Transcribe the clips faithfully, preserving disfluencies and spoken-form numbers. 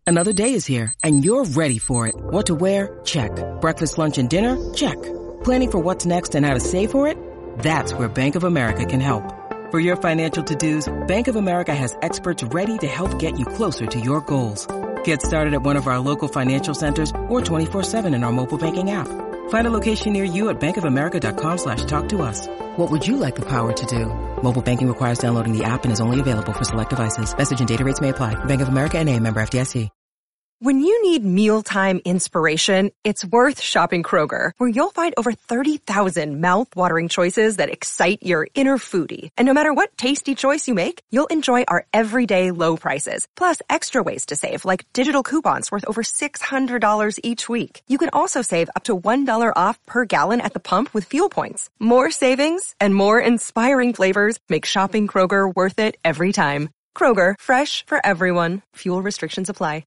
Another day is here, and you're ready for it. What to wear? Check. Breakfast, lunch, and dinner? Check. Planning for what's next and how to save for it? That's where Bank of America can help. For your financial to-dos, Bank of America has experts ready to help get you closer to your goals. Get started at one of our local financial centers or twenty-four seven in our mobile banking app. Find a location near you at bankofamerica.com slash talk to us. What would you like the power to do? Mobile banking requires downloading the app and is only available for select devices. Message and data rates may apply. Bank of America N A, member F D I C. When you need mealtime inspiration, it's worth shopping Kroger, where you'll find over thirty thousand mouth-watering choices that excite your inner foodie. And no matter what tasty choice you make, you'll enjoy our everyday low prices, plus extra ways to save, like digital coupons worth over six hundred dollars each week. You can also save up to one dollar off per gallon at the pump with fuel points. More savings and more inspiring flavors make shopping Kroger worth it every time. Kroger, fresh for everyone. Fuel restrictions apply.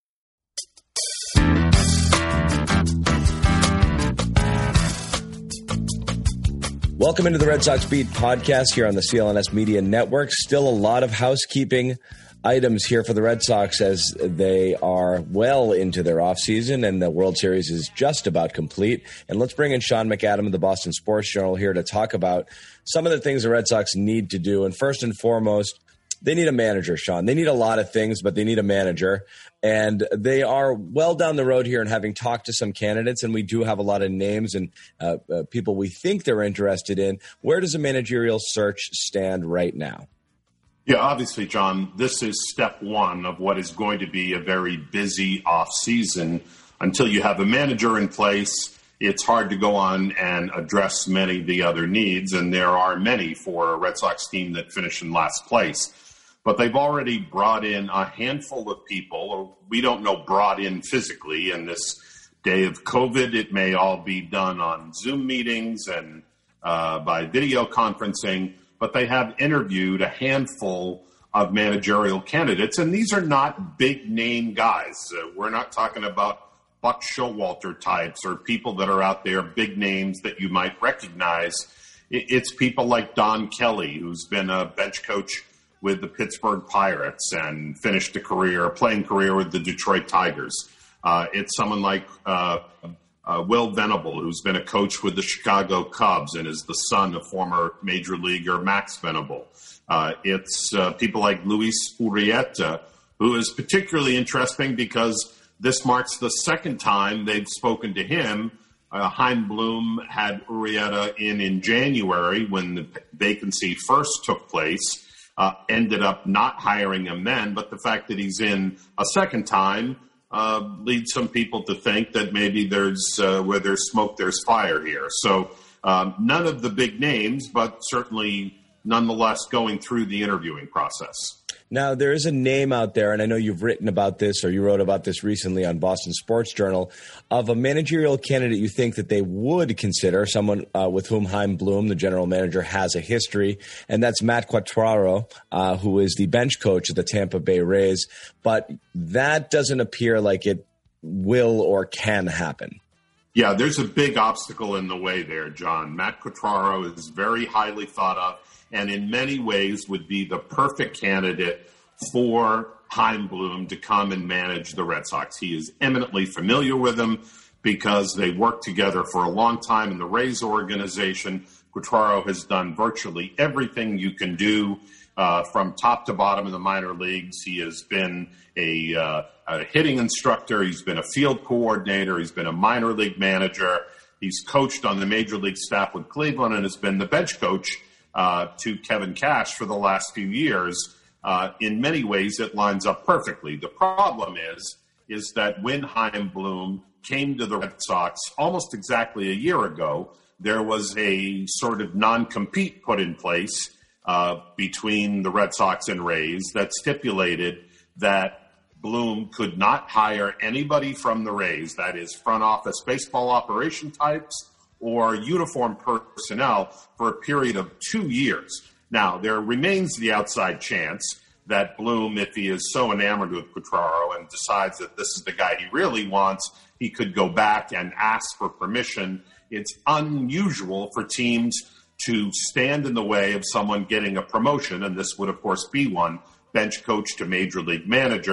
Welcome into the Red Sox Beat podcast here on the C L N S Media Network. Still a lot of housekeeping items here for the Red Sox as they are well into their offseason and the World Series is just about complete. And let's bring in Sean McAdam of the Boston Sports Journal here to talk about some of the things the Red Sox need to do. And first and foremost, they need a manager, Sean. They need a lot of things, but they need a manager. And they are well down the road here in having talked to some candidates, and we do have a lot of names and uh, uh, people we think they're interested in. Where does a managerial search stand right now? Yeah, obviously, John, this is step one of what is going to be a very busy offseason. Until you have a manager in place, it's hard to go on and address many of the other needs, and there are many for a Red Sox team that finished in last place. But they've already brought in a handful of people, or we don't know brought in physically. In this day of COVID, it may all be done on Zoom meetings and uh, by video conferencing, but they have interviewed a handful of managerial candidates, and these are not big-name guys. Uh, we're not talking about Buck Showalter types or people that are out there, big names that you might recognize. It's people like Don Kelly, who's been a bench coach with the Pittsburgh Pirates and finished a career, a playing career with the Detroit Tigers. Uh, it's someone like uh, uh, Will Venable, who's been a coach with the Chicago Cubs and is the son of former major leaguer Max Venable. Uh, it's uh, people like Luis Urieta, who is particularly interesting because this marks the second time they've spoken to him. Uh, Chaim Bloom had Urieta in in January when the vacancy first took place. Uh, ended up not hiring him then, but the fact that he's in a second time uh, leads some people to think that maybe there's uh, where there's smoke, there's fire here. So um, none of the big names, but certainly nonetheless going through the interviewing process. Now, there is a name out there, and I know you've written about this or you wrote about this recently on Boston Sports Journal, of a managerial candidate you think that they would consider, someone uh, with whom Chaim Bloom, the general manager, has a history, and that's Matt Quatraro, uh, who is the bench coach of the Tampa Bay Rays. But that doesn't appear like it will or can happen. Yeah, there's a big obstacle in the way there, John. Matt Quatraro is very highly thought of, and in many ways would be the perfect candidate for Chaim Bloom to come and manage the Red Sox. He is eminently familiar with them because they worked together for a long time in the Rays organization. Quatraro has done virtually everything you can do uh, from top to bottom in the minor leagues. He has been a, uh, a hitting instructor. He's been a field coordinator. He's been a minor league manager. He's coached on the major league staff with Cleveland and has been the bench coach Uh, to Kevin Cash for the last few years. Uh, in many ways, it lines up perfectly. The problem is, is that when Chaim Bloom came to the Red Sox almost exactly a year ago, there was a sort of non-compete put in place uh, between the Red Sox and Rays that stipulated that Bloom could not hire anybody from the Rays, that is front office baseball operation types, or uniform personnel for a period of two years. Now, there remains the outside chance that Bloom, if he is so enamored with Quatraro and decides that this is the guy he really wants, he could go back and ask for permission. It's unusual for teams to stand in the way of someone getting a promotion, and this would, of course, be one, bench coach to major league manager.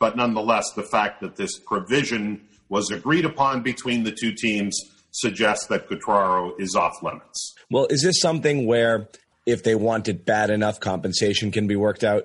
But nonetheless, the fact that this provision was agreed upon between the two teams suggests that Cuatraro is off limits. Well, is this something where if they want it bad enough, compensation can be worked out?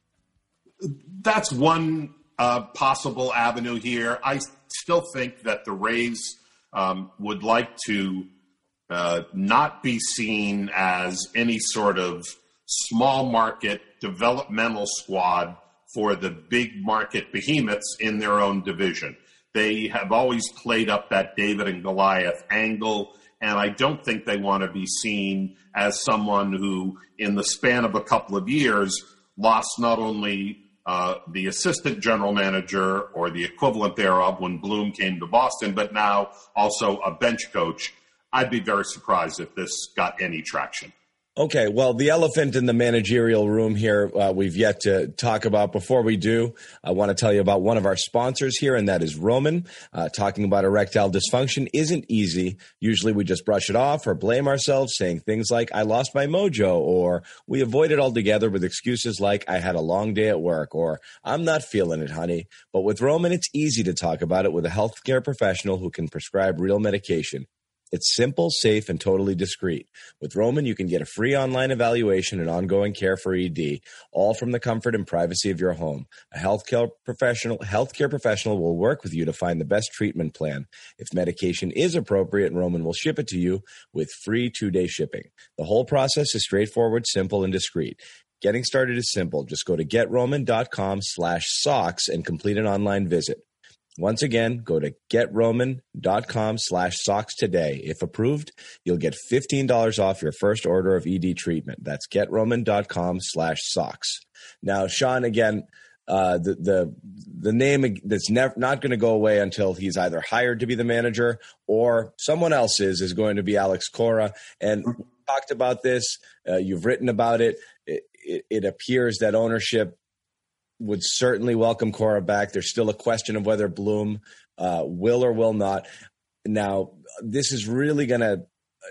That's one uh, possible avenue here. I still think that the Rays um, would like to uh, not be seen as any sort of small market developmental squad for the big market behemoths in their own division. They have always played up that David and Goliath angle, and I don't think they want to be seen as someone who, in the span of a couple of years, lost not only uh, the assistant general manager or the equivalent thereof when Bloom came to Boston, but now also a bench coach. I'd be very surprised if this got any traction. Okay, well, the elephant in the managerial room here uh, we've yet to talk about. Before we do, I want to tell you about one of our sponsors here, and that is Roman. Uh, talking about erectile dysfunction isn't easy. Usually we just brush it off or blame ourselves, saying things like, I lost my mojo, or we avoid it altogether with excuses like, I had a long day at work, or I'm not feeling it, honey. But with Roman, it's easy to talk about it with a healthcare professional who can prescribe real medication. It's simple, safe, and totally discreet. With Roman, you can get a free online evaluation and ongoing care for E D, all from the comfort and privacy of your home. A healthcare professional, healthcare professional will work with you to find the best treatment plan. If medication is appropriate, Roman will ship it to you with free two-day shipping. The whole process is straightforward, simple, and discreet. Getting started is simple. Just go to getroman.com slash socks and complete an online visit. Once again, go to getroman.com slash socks today. If approved, you'll get fifteen dollars off your first order of E D treatment. That's getroman.com slash socks. Now, Sean, again, uh, the, the, the name that's never, not going to go away until he's either hired to be the manager or someone else is, is going to be Alex Cora. And we talked about this. Uh, you've written about it. It, it. It appears that ownership would certainly welcome Cora back. There's still a question of whether Bloom uh, will or will not. Now, this is really going to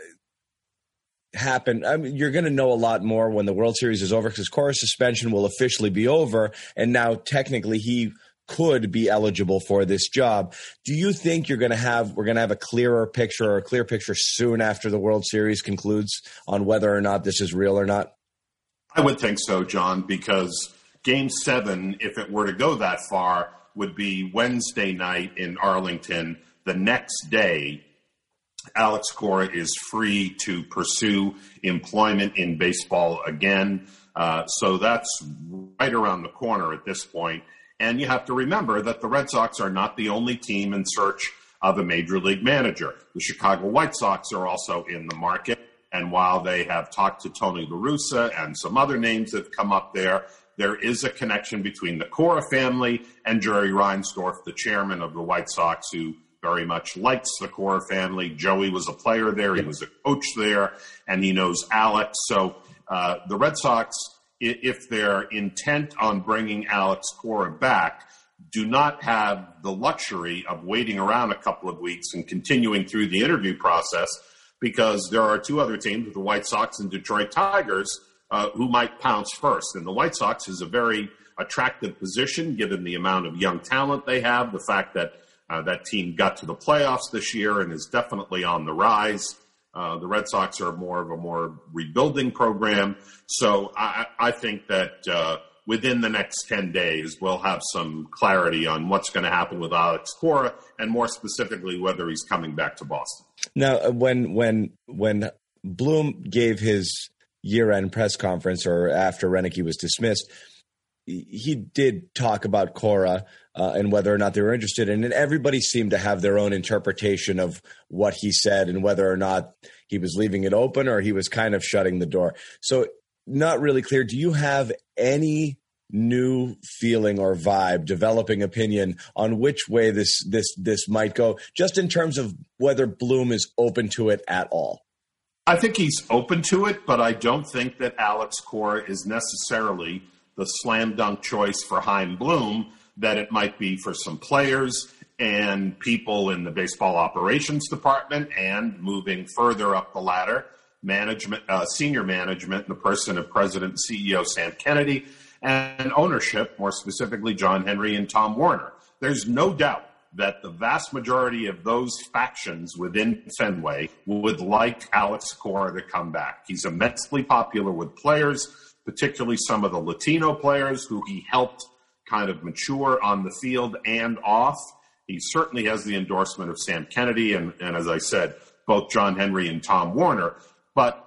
happen. I mean, you're going to know a lot more when the World Series is over because Cora's suspension will officially be over, and now technically he could be eligible for this job. Do you think you're going to have we're going to have a clearer picture or a clear picture soon after the World Series concludes on whether or not this is real or not? I would think so, John, because Game seven, if it were to go that far, would be Wednesday night in Arlington. The next day, Alex Cora is free to pursue employment in baseball again. Uh, so that's right around the corner at this point. And you have to remember that the Red Sox are not the only team in search of a major league manager. The Chicago White Sox are also in the market. And while they have talked to Tony La Russa and some other names that have come up there, there is a connection between the Cora family and Jerry Reinsdorf, the chairman of the White Sox, who very much likes the Cora family. Joey was a player there. He was a coach there, and he knows Alex. So uh, the Red Sox, if they're intent on bringing Alex Cora back, do not have the luxury of waiting around a couple of weeks and continuing through the interview process because there are two other teams, the White Sox and Detroit Tigers, Uh, who might pounce first. And the White Sox is a very attractive position given the amount of young talent they have, the fact that uh, that team got to the playoffs this year and is definitely on the rise. Uh, the Red Sox are more of a more rebuilding program. So I, I think that uh, within the next ten days, we'll have some clarity on what's going to happen with Alex Cora and more specifically whether he's coming back to Boston. Now, when, when, when Bloom gave his year-end press conference or after Renicky was dismissed, he did talk about Cora uh, and whether or not they were interested. And everybody seemed to have their own interpretation of what he said and whether or not he was leaving it open or he was kind of shutting the door. So not really clear. Do you have any new feeling or vibe, developing opinion on which way this this this might go, just in terms of whether Bloom is open to it at all? I think he's open to it, but I don't think that Alex Cora is necessarily the slam dunk choice for Chaim Bloom that it might be for some players and people in the baseball operations department and moving further up the ladder, management, uh, senior management, in the person of President and C E O Sam Kennedy, and ownership, more specifically John Henry and Tom Werner. There's no doubt that the vast majority of those factions within Fenway would like Alex Cora to come back. He's immensely popular with players, particularly some of the Latino players who he helped kind of mature on the field and off. He certainly has the endorsement of Sam Kennedy and, and as I said, both John Henry and Tom Werner. But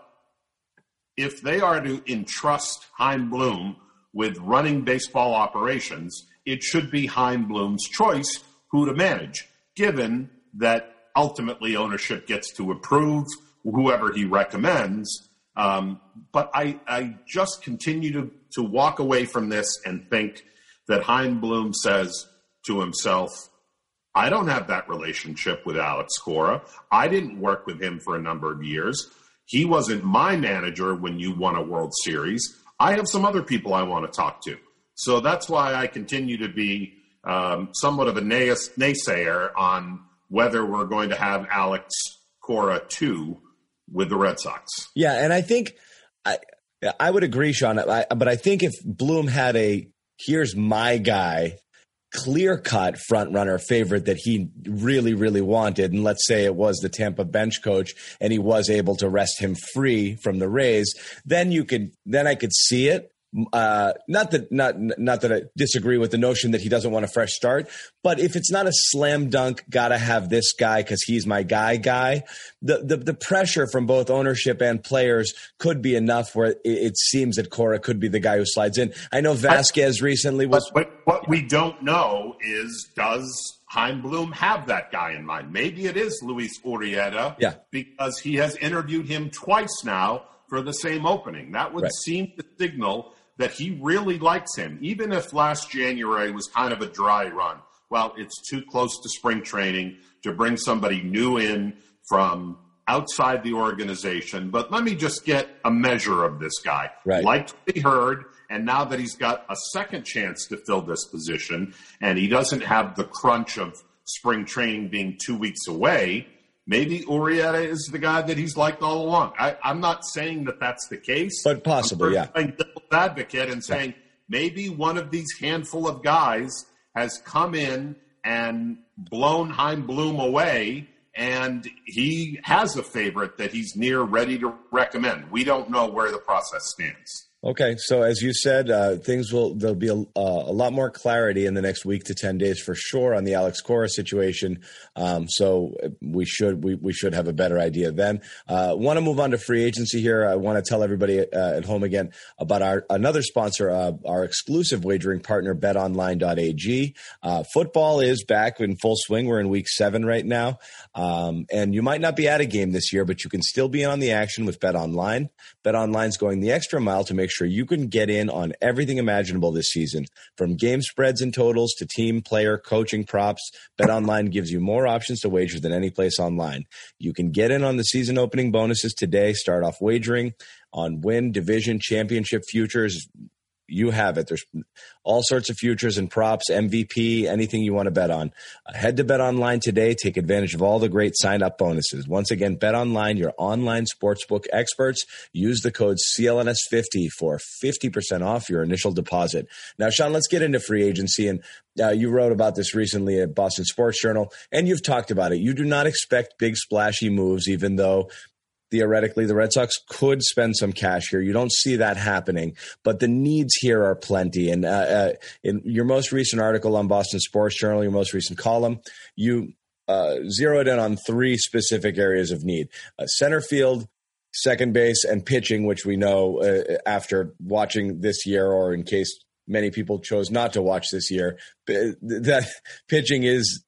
if they are to entrust Chaim Bloom with running baseball operations, it should be Chaim Bloom's choice who to manage, given that ultimately ownership gets to approve whoever he recommends. Um, but I, I just continue to, to walk away from this and think that Chaim Bloom says to himself, I don't have that relationship with Alex Cora. I didn't work with him for a number of years. He wasn't my manager when you won a World Series. I have some other people I want to talk to. So that's why I continue to be um, somewhat of a nays- naysayer on whether we're going to have Alex Cora two with the Red Sox. Yeah, and I think I, I would agree, Sean, I, but I think if Bloom had a here's my guy, clear-cut front-runner favorite that he really, really wanted, and let's say it was the Tampa bench coach and he was able to rest him free from the Rays, then you could, then I could see it. Uh, not that, not, not that I disagree with the notion that he doesn't want a fresh start, but if it's not a slam dunk, gotta have this guy because he's my guy guy, the, the, the pressure from both ownership and players could be enough where it, it seems that Cora could be the guy who slides in. I know Vasquez I, recently was. But, but what we don't know is, does Chaim Bloom have that guy in mind? Maybe it is Luis Urieta, yeah, because he has interviewed him twice now for the same opening. That would right. seem to signal that he really likes him, even if last January was kind of a dry run. Well, it's too close to spring training to bring somebody new in from outside the organization. But let me just get a measure of this guy. Right. Like we heard, and now that he's got a second chance to fill this position, and he doesn't have the crunch of spring training being two weeks away, maybe Urieta is the guy that he's liked all along. I, I'm not saying that that's the case. But possibly, yeah. I'm devil's advocate and saying yeah. maybe one of these handful of guys has come in and blown Chaim Bloom away, and he has a favorite that he's near ready to recommend. We don't know where the process stands. Okay, so as you said, uh, things will there'll be a, uh, a lot more clarity in the next week to ten days for sure on the Alex Cora situation. Um, so we should we, we should have a better idea then. Uh, want to move on to free agency here. I want to tell everybody uh, at home again about our another sponsor, uh, our exclusive wagering partner, bet online dot a g. Uh, football is back in full swing. We're in week seven right now, um, and you might not be at a game this year, but you can still be on the action with BetOnline. BetOnline's going the extra mile to make sure you can get in on everything imaginable this season, from game spreads and totals to team, player, coaching props. BetOnline gives you more options to wager than any place online. You can get in on the season opening bonuses today. Start off wagering on win, division, championship futures. You have it. There's all sorts of futures and props, M V P, anything you want to bet on. Uh, head to BetOnline today. Take advantage of all the great sign-up bonuses. Once again, BetOnline, your online sportsbook experts. Use the code C L N S fifty for fifty percent off your initial deposit. Now, Sean, let's get into free agency. And uh, you wrote about this recently at Boston Sports Journal, and you've talked about it. You do not expect big splashy moves, even though theoretically, the Red Sox could spend some cash here. You don't see that happening, but the needs here are plenty. And uh, uh, in your most recent article on Boston Sports Journal, your most recent column, you uh, zeroed in on three specific areas of need: uh, center field, second base, and pitching, which we know uh, after watching this year, or in case many people chose not to watch this year, that pitching is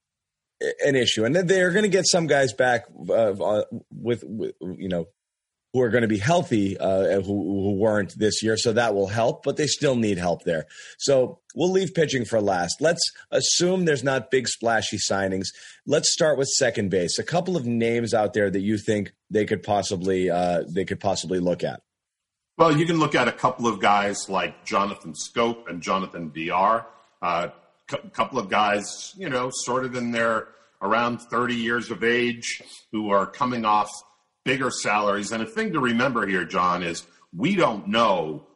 an issue, and they're going to get some guys back uh, with, with, you know, who are going to be healthy, uh, who, who weren't this year. So that will help, but they still need help there. So we'll leave pitching for last. Let's assume there's not big splashy signings. Let's start with second base. A couple of names out there that you think they could possibly, uh, they could possibly look at. Well, you can look at a couple of guys like Jonathan Scope and Jonathan Villar. Uh, A couple of guys, you know, sort of in their around thirty years of age, who are coming off bigger salaries. And a thing to remember here, John, is we don't know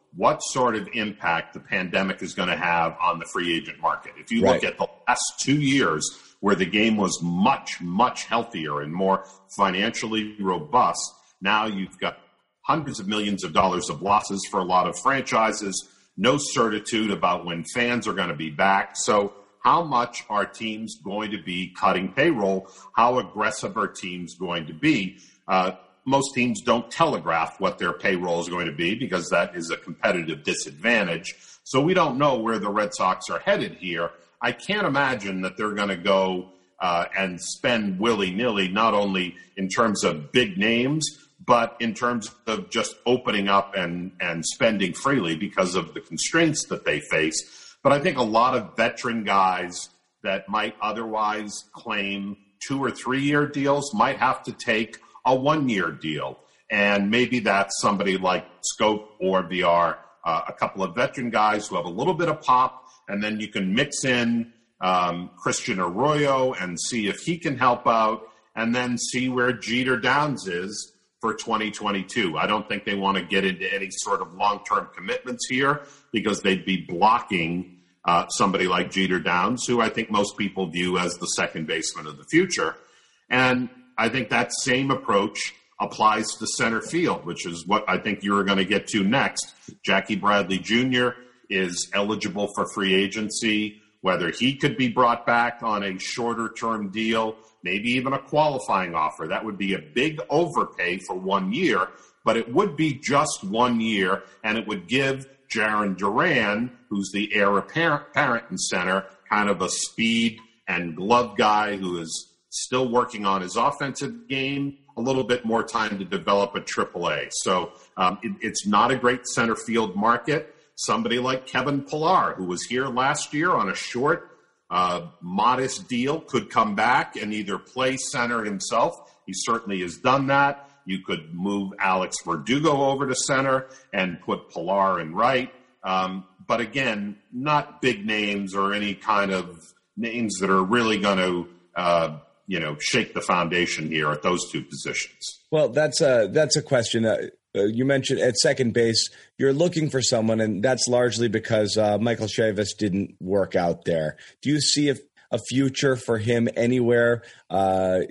what sort of impact the pandemic is going to have on the free agent market. If you Right. look at the last two years where the game was much, much healthier and more financially robust, now you've got hundreds of millions of dollars of losses for a lot of franchises, no certitude about when fans are going to be back. So how much are teams going to be cutting payroll? How aggressive are teams going to be? Uh, most teams don't telegraph what their payroll is going to be because that is a competitive disadvantage. So we don't know where the Red Sox are headed here. I can't imagine that they're going to go uh, and spend willy-nilly, not only in terms of big names, but in terms of just opening up and, and spending freely because of the constraints that they face. But I think a lot of veteran guys that might otherwise claim two or three-year deals might have to take a one-year deal. And maybe that's somebody like Scope or V R, uh, a couple of veteran guys who have a little bit of pop, and then you can mix in um, Christian Arroyo and see if he can help out, and then see where Jeter Downs is for twenty twenty-two. I don't think they want to get into any sort of long-term commitments here because they'd be blocking uh, somebody like Jeter Downs, who I think most people view as the second baseman of the future. And I think that same approach applies to center field, which is what I think you're going to get to next. Jackie Bradley Junior is eligible for free agency. Whether he could be brought back on a shorter-term deal, maybe even a qualifying offer, that would be a big overpay for one year, but it would be just one year, and it would give Jarren Duran, who's the heir apparent in center, kind of a speed and glove guy who is still working on his offensive game, a little bit more time to develop a triple A. So um, it, it's not a great center field market. Somebody like Kevin Pillar, who was here last year on a short, uh, modest deal, could come back and either play center himself. He certainly has done that. You could move Alex Verdugo over to center and put Pillar in right. Um, but again, not big names or any kind of names that are really going to uh, you know, shake the foundation here at those two positions. Well, that's a, that's a question. Uh, uh, you mentioned at second base, you're looking for someone, and that's largely because uh, Michael Chavis didn't work out there. Do you see a, a future for him anywhere uh,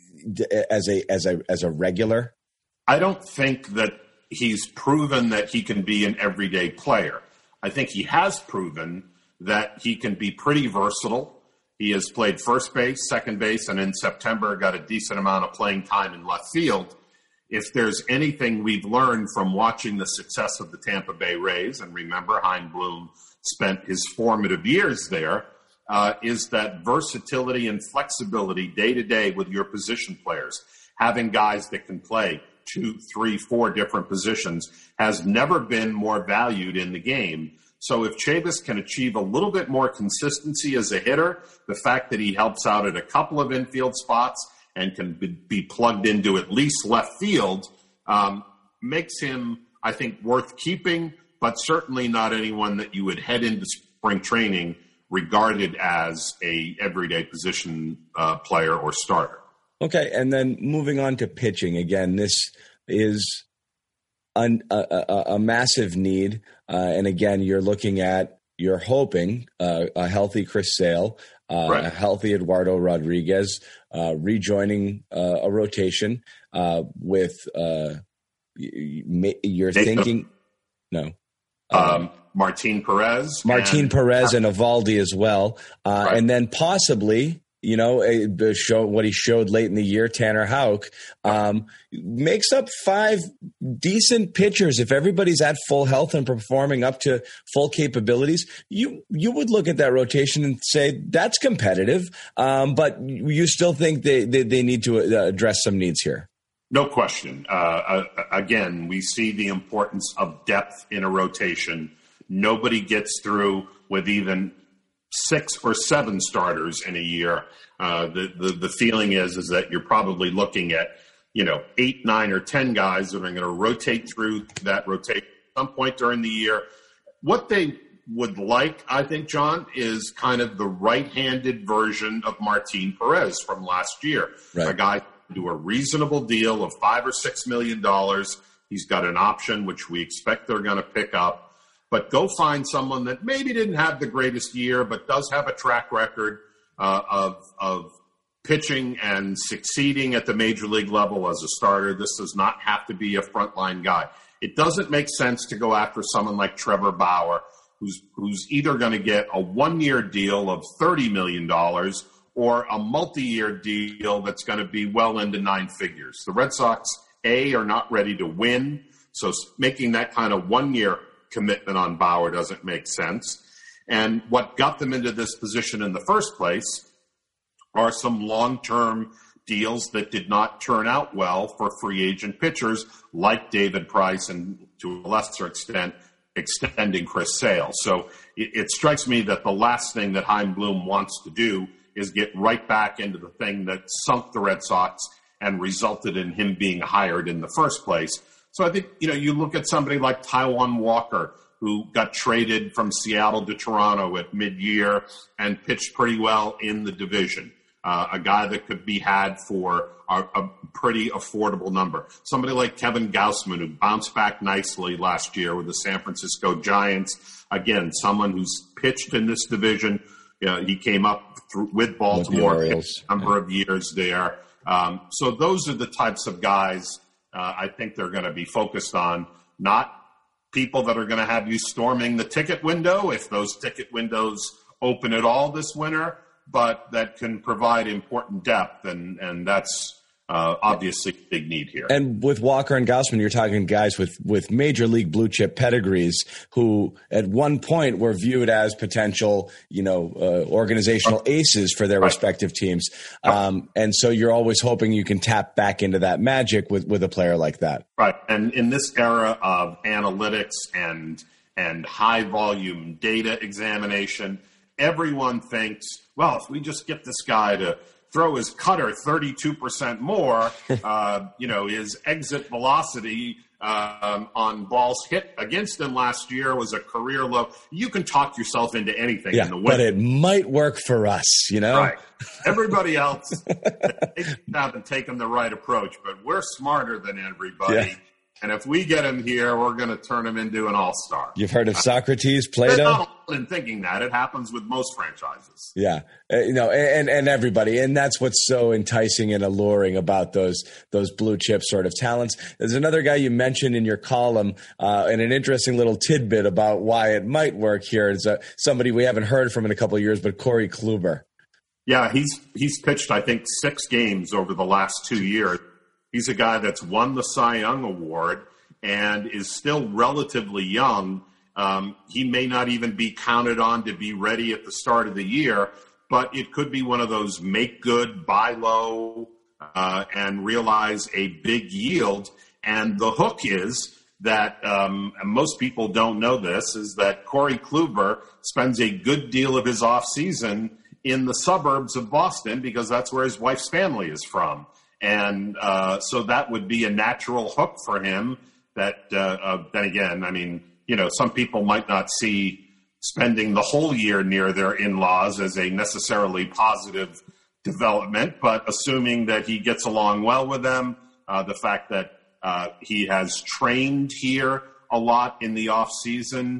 as a as a as a regular? I don't think that he's proven that he can be an everyday player. I think he has proven that he can be pretty versatile. He has played first base, second base, and in September got a decent amount of playing time in left field. If there's anything we've learned from watching the success of the Tampa Bay Rays, and remember Chaim Bloom spent his formative years there, uh, is that versatility and flexibility day to day with your position players, having guys that can play two, three, four different positions has never been more valued in the game. So if Chavis can achieve a little bit more consistency as a hitter, the fact that he helps out at a couple of infield spots and can be plugged into at least left field um, makes him, I think, worth keeping, but certainly not anyone that you would head into spring training regarded as a everyday position uh, player or starter. Okay, and then moving on to pitching. Again, this is an, a, a, a massive need. Uh, and again, you're looking at, you're hoping uh, a healthy Chris Sale, uh, right. a healthy Eduardo Rodriguez, uh, rejoining uh, a rotation uh, with, uh, you're thinking, no. Um, Martin Perez. Martin and, Perez and Eovaldi as well. Uh, right. And then possibly, you know, a, show what he showed late in the year, Tanner Houck, um, makes up five decent pitchers. If everybody's at full health and performing up to full capabilities, you you would look at that rotation and say that's competitive. Um, but you still think they, they, they need to address some needs here. No question. Uh, again, we see the importance of depth in a rotation. Nobody gets through with even six or seven starters in a year. Uh, the, the the feeling is is that you're probably looking at, you know, eight, nine, or ten guys that are going to rotate through that rotation at some point during the year. What they would like, I think, John, is kind of the right-handed version of Martin Perez from last year. Right. A guy who do a reasonable deal of five or six million dollars. He's got an option which we expect they're going to pick up. but go find someone that maybe didn't have the greatest year, but does have a track record uh, of of pitching and succeeding at the major league level as a starter. This does not have to be a frontline guy. It doesn't make sense to go after someone like Trevor Bauer, who's who's either going to get a one-year deal of thirty million dollars or a multi-year deal that's going to be well into nine figures. The Red Sox, A, are not ready to win, so making that kind of one-year commitment on Bauer doesn't make sense. And what got them into this position in the first place are some long-term deals that did not turn out well for free agent pitchers like David Price and, to a lesser extent, extending Chris Sale. So it, it strikes me that the last thing that Chaim Bloom wants to do is get right back into the thing that sunk the Red Sox and resulted in him being hired in the first place. So I think, you know, you look at somebody like Taijuan Walker, who got traded from Seattle to Toronto at mid-year and pitched pretty well in the division. Uh, a guy that could be had for a, a pretty affordable number. Somebody like Kevin Gausman, who bounced back nicely last year with the San Francisco Giants. Again, someone who's pitched in this division. Uh, he came up through, with Baltimore a number yeah. of years there. Um, so those are the types of guys uh, I think they're going to be focused on, not people that are going to have you storming the ticket window if those ticket windows open at all this winter, but that can provide important depth, and, and that's uh, obviously a big need here. And with Walker and Gausman, you're talking guys with, with major league blue chip pedigrees who at one point were viewed as potential, you know, uh, organizational aces for their right. respective teams. Um, and so you're always hoping you can tap back into that magic with, with a player like that. Right. And in this era of analytics and, and high volume data examination, everyone thinks, well, if we just get this guy to throw his cutter thirty-two percent more, uh, you know, his exit velocity um, on balls hit against him last year was a career low. You can talk yourself into anything yeah, in the winter. But it might work for us, you know? Right. Everybody else they haven't taken the right approach, but we're smarter than everybody. Yeah. And if we get him here, we're going to turn him into an all-star. You've heard of Socrates, Plato? They're not in thinking that. It happens with most franchises. Yeah, uh, you know, and, and everybody. And that's what's so enticing and alluring about those those blue chip sort of talents. There's another guy you mentioned in your column, uh, and an interesting little tidbit about why it might work here. It's uh, somebody we haven't heard from in a couple of years, but Corey Kluber. Yeah, he's he's pitched, I think, six games over the last two years. He's a guy that's won the Cy Young Award and is still relatively young. Um, he may not even be counted on to be ready at the start of the year, but it could be one of those make good, buy low, uh, and realize a big yield. And the hook is that um, and most people don't know this, is that Corey Kluber spends a good deal of his offseason in the suburbs of Boston because that's where his wife's family is from. And uh, so that would be a natural hook for him that, uh, uh, then again, I mean, you know, some people might not see spending the whole year near their in-laws as a necessarily positive development, but assuming that he gets along well with them, uh, the fact that uh, he has trained here a lot in the off season,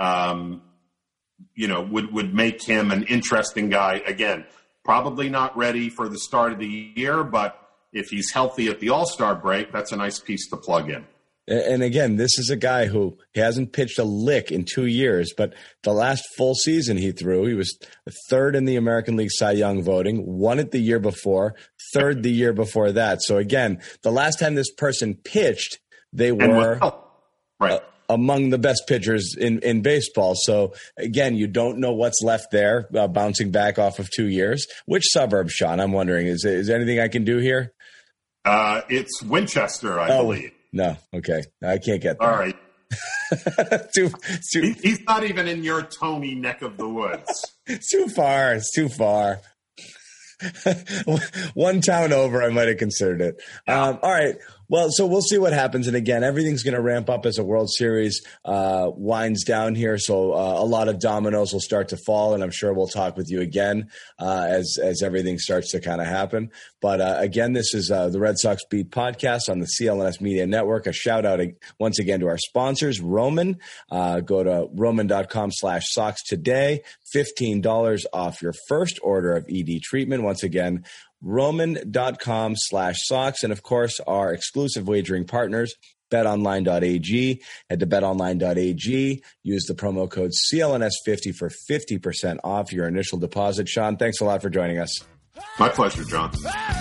um, you know, would, would make him an interesting guy. Again, probably not ready for the start of the year, but if he's healthy at the All-Star break, that's a nice piece to plug in. And again, this is a guy who he hasn't pitched a lick in two years, but the last full season he threw, he was third in the American League Cy Young voting, won it the year before, third the year before that. So again, the last time this person pitched, they were right. uh, among the best pitchers in, in baseball. So again, you don't know what's left there, uh, bouncing back off of two years. Which suburb, Sean? I'm wondering, is, is there anything I can do here? Uh, it's Winchester, I oh, believe. No, okay. I can't get there. All right. too, too, he, he's not even in your Tony neck of the woods. It's too far. It's too far. One town over, I might have considered it. Um, all right. Well, so we'll see what happens. And again, everything's going to ramp up as the World Series uh, winds down here. So uh, a lot of dominoes will start to fall, and I'm sure we'll talk with you again uh, as as everything starts to kind of happen. But uh, again, this is uh, the Red Sox Beat podcast on the C L N S Media Network. A shout out once again to our sponsors, Roman. Uh, go to roman.com slash Sox today. fifteen dollars off your first order of E D treatment. Once again, roman.com slash Sox. And of course, our exclusive wagering partners, bet online dot a g. Head to bet online dot a g. Use the promo code C L N S fifty for fifty percent off your initial deposit. Sean, thanks a lot for joining us. My pleasure, John.